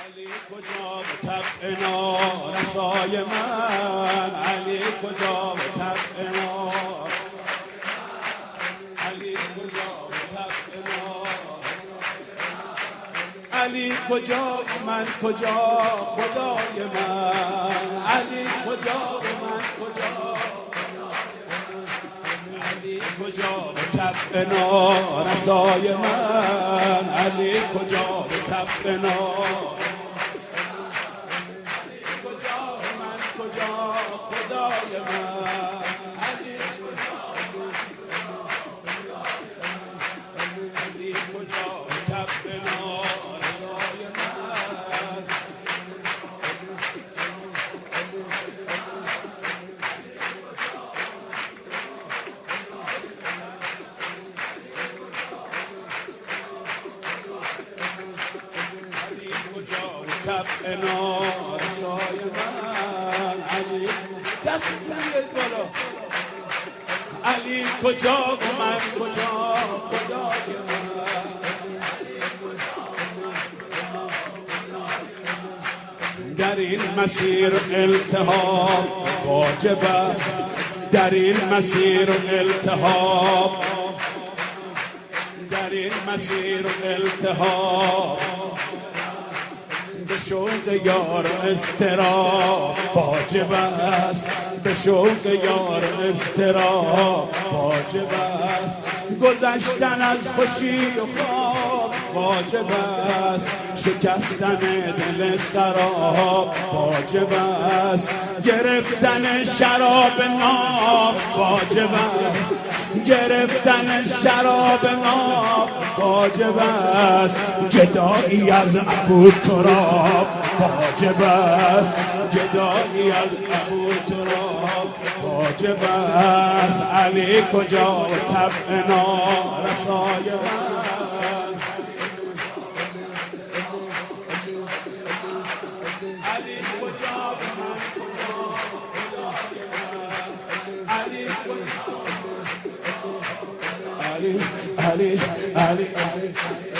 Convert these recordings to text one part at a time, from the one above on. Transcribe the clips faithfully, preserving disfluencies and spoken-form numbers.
علی کجا و طبع نارسای من، علی کجا و طبع نار، علی کجا و طبع نارسای من، علی کجا و من کجا خدای من، علی کجا و من کجا، علی کجا و طبع نارسای من، علی کجا و طبع نار، خدای من، علی علی کجا طبع نارسای من، علی کجا طبع نارسای من، علی دست بیارید بالا، علی کجا و من کجا خدای من، در این مسیر التهاب واجب است، در این مسیر التهاب، در این مسیر التهاب، به شوق یار اضطراب واجب است، به شوق یار اضطراب واجب است، گذشتن از خوشی و خواب واجب است، شکستن دل خراب واجب است، گرفتن شراب ناب واجب است، گرفتن شراب ناب واجب است، جدایی از ابو تراب واجب است، جدایی از ابو تراب واجب است، علی کجا و طبع نارسای من، علی کجا و من کجا خدای من، علی علی علی علی علی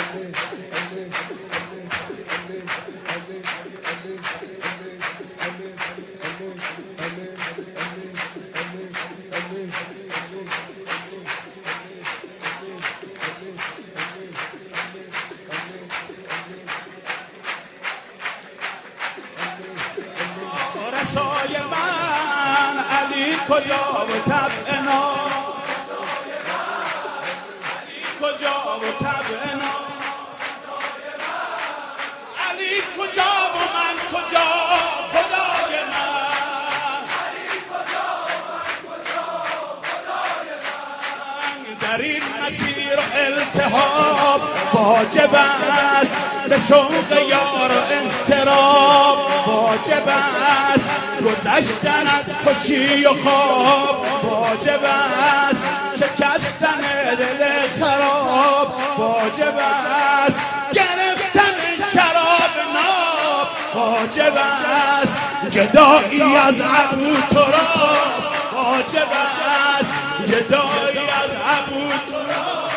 رسای من، علی کجا و طبع نارسای من، علی کجا و طبع نارسای من، علی کجا و من کجا خدای من، علی کجا و من کجا خدای من، در این مسیر التهاب واجب است، به شوق یار اضطراب واجب است، گذشتن از خوشی و خواب واجب است، شکستن دل خراب واجب است، گرفتن شراب ناب واجب است، جدایی از ابو تراب واجب است، جدایی از ابو تراب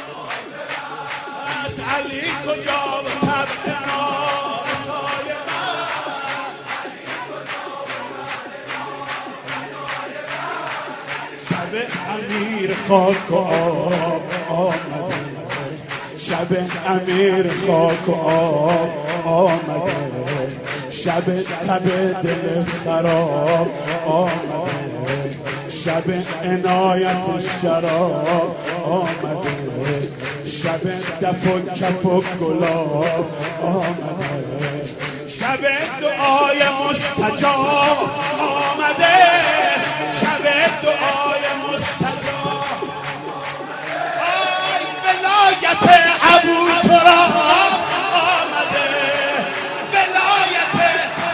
است، علی کجا و طبع نارسای من، شب امیر خاک و آب آمده، شب امیر خاک و آب آمده، شب تب دل خراب آمده، شب عنایت شراب آمده، شب دف و کف و گلاب آمده، شب دعای مستجاب آمده، شب دعای مستجاب، آی ولایت ابو تراب آمده، ولایت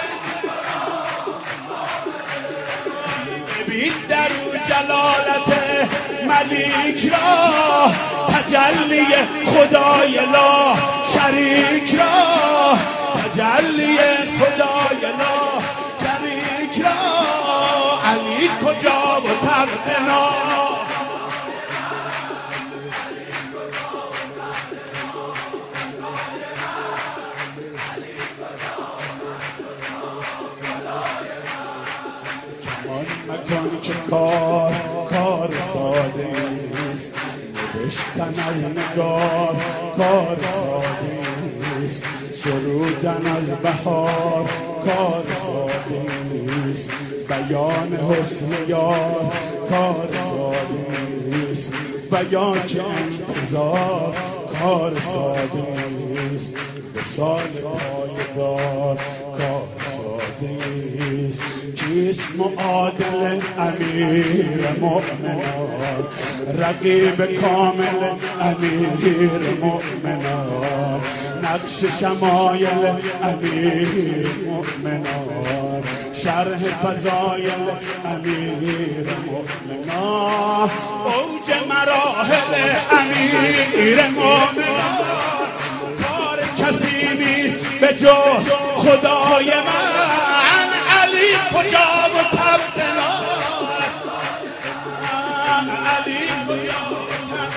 ببین در او جلالت ملیک را، تجلی خدای لا شریک را، تجلی خدای لا شریک را، علی کجا و طبع نار، علی کجا گذشتن از نگار کار ساده نیست، سرودن از بهار کار ساده نیست، بیان حسن یار کار ساده نیست، بیان که انتظار کار ساده نیست، به سال پایدار کار ساده نیست. کیست معادل امیر مؤمنان، رقیب کامل امیر مؤمنان، نقش شمایل امیر مؤمنان، شرح فضایل امیر مؤمنان، اوج مراحل امیر مؤمنان. کار کسی نیست به جز خدای من، علی کجا و تب علی کجا و تب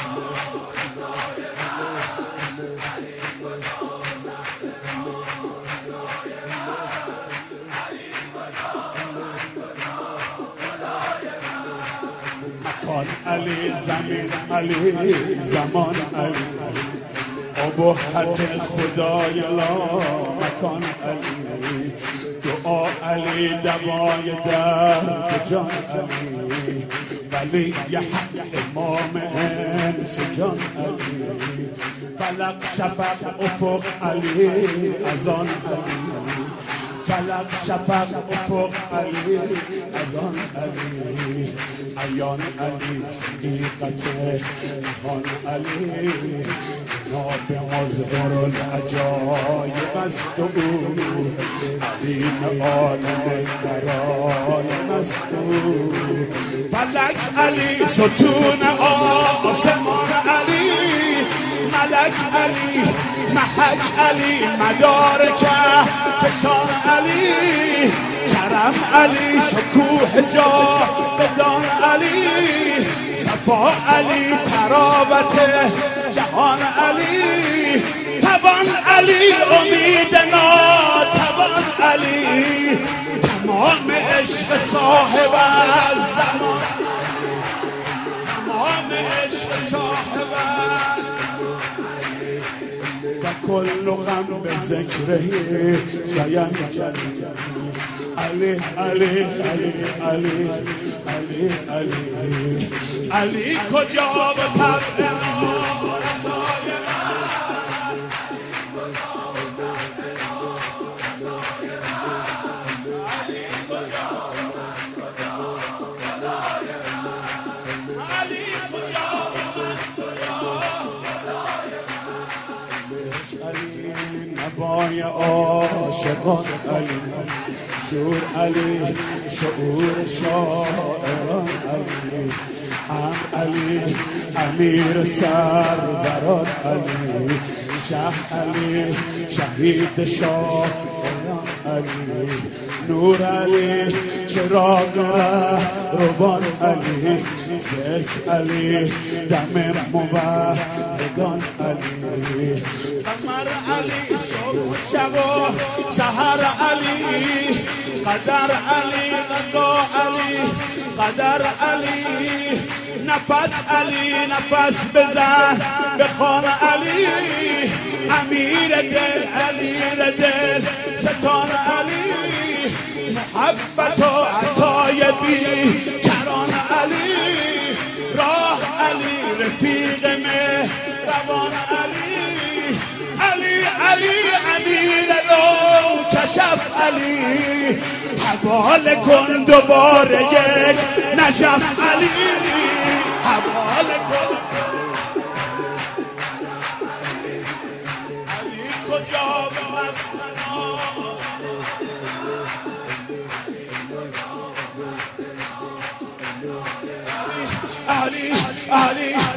مکان علی، زمین علی، زمان علی، ابهت خدای لا مکان علی، دعا علی، دوای درد جان علی، ولی حق امام انس جان علی، فلق شفق افق علی از آن علی، فلق شفق افق علی از آن علی، عیان علی حقیقت آن علی، ناب مظهر العجایب است او، علیم عالم درائم است او، فلک علی، ستون آسمان علی، ملک علی، محک علی، مدارک کشان علی، کرم علی، شکوه جا بدان علی، صفا علی، تراوت جهان علی، توان علی، امید ناتوان علی، تمام عشق صاحب از زمان، تمام عشق صاحب از و کل غم به ذکره سینجلی، علی علی علی علی علی علی علی کجا و طبع رسای نوای عاشقان علی، شور علی، شعور شاعران علی، ام علی، امیر سروران علی، شه علی، شهید شاعران علی، نور علی، چراغ رهروان علی، ذکر علی، دم موحدان علی، قمر علی، صبح شب و سحر علی، قدر علی، قضا علی، قدر علی، نفس علی، نفس بزن بخوان علی، امیر دل، امیر دل ستان علی، محبت و عطای بی کران علی، راه علی، رفیق مهربان علی، علی علی امیر رو کشف علی، حواله کن دوباره یک نجف علی، حواله کن علی کجا بود علی علی علی